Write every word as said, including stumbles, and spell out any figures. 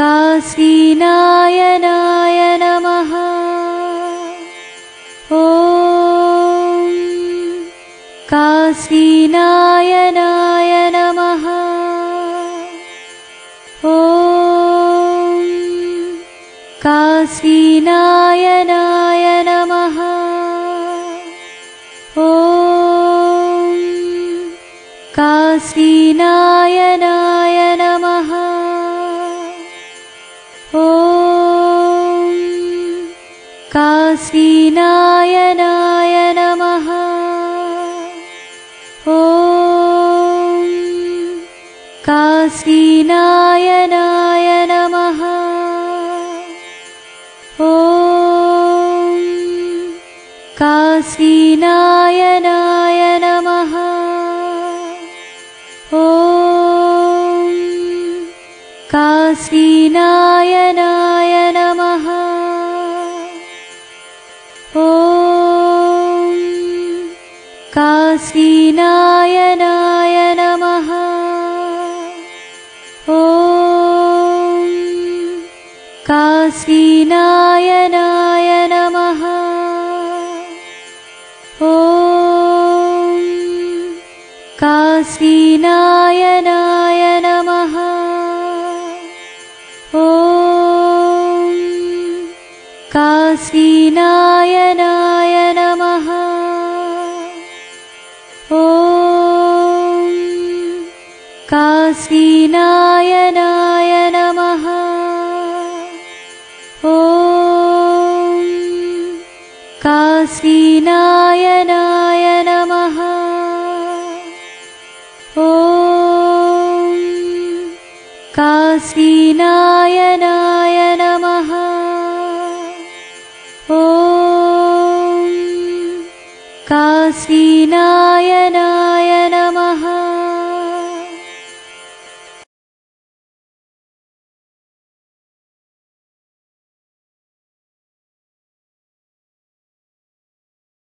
काशीनायनाय नमः। ॐ काशीनायनाय नमः। ॐ काशीनायनाय नमः। ॐ काशीनायनाय नमः। ॐ काशीनायनाय नमः। ॐ काशीनायनाय नमः। ॐ काशीनायनाय नमः। ॐ काशीनायनाय नमः। ॐ काशीनायनाय नमः। ॐ काशीनायनाय नमः। ॐ काशीनायनाय नमः। ॐ काशीनायनाय नमः। ॐ काशीनायनाय नमः। ॐ काशीनायनाय नमः। ॐ काशीनायनाय नमः। ॐ काशीनायनाय नमः।